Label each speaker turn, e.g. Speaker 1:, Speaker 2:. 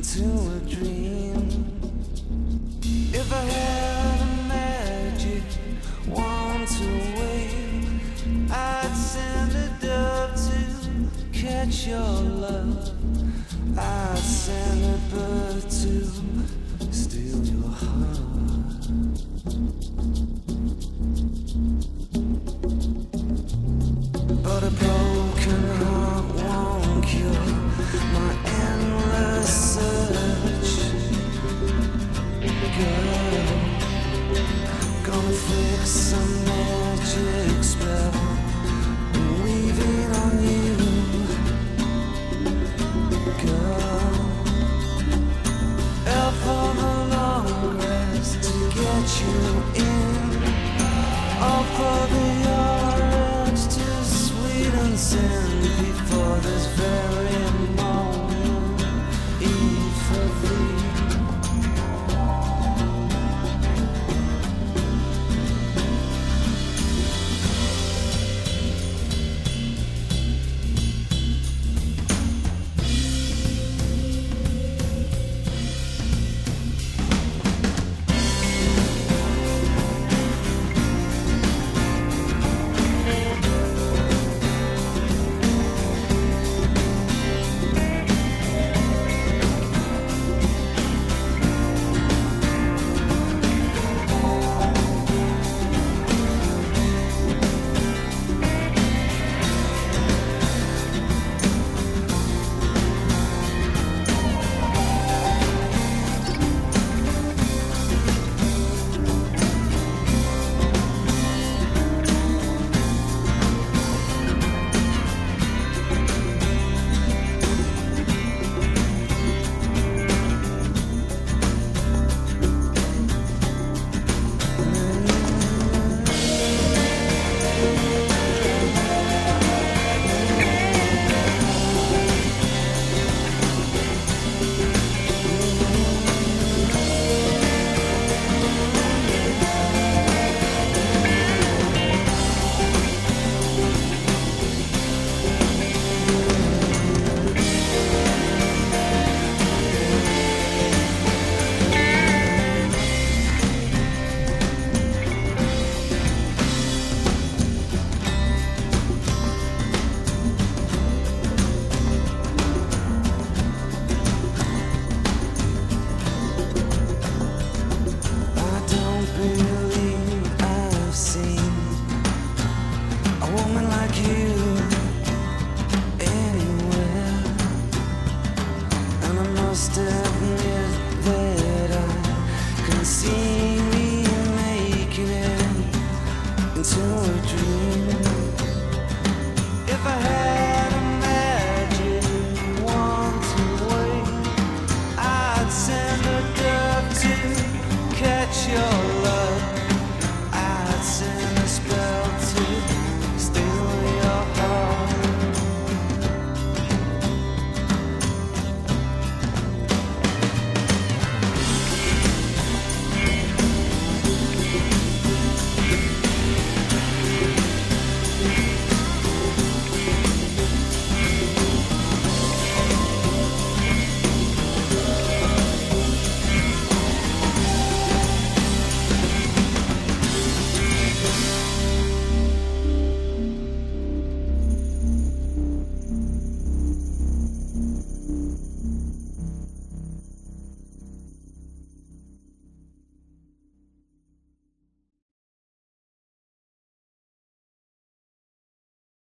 Speaker 1: into a dream. If I had a magic wand to wave, I'd send a dove to catch your love. I'd send a bird to steal your heart. But a broken heart won't cure my endless search. Girl, gonna fix some magic spell, weaving on you. Girl, elf on the long grass to get you in. All for the yards to sweet and sin before this very moment. Eve for thee. Anywhere, and I must have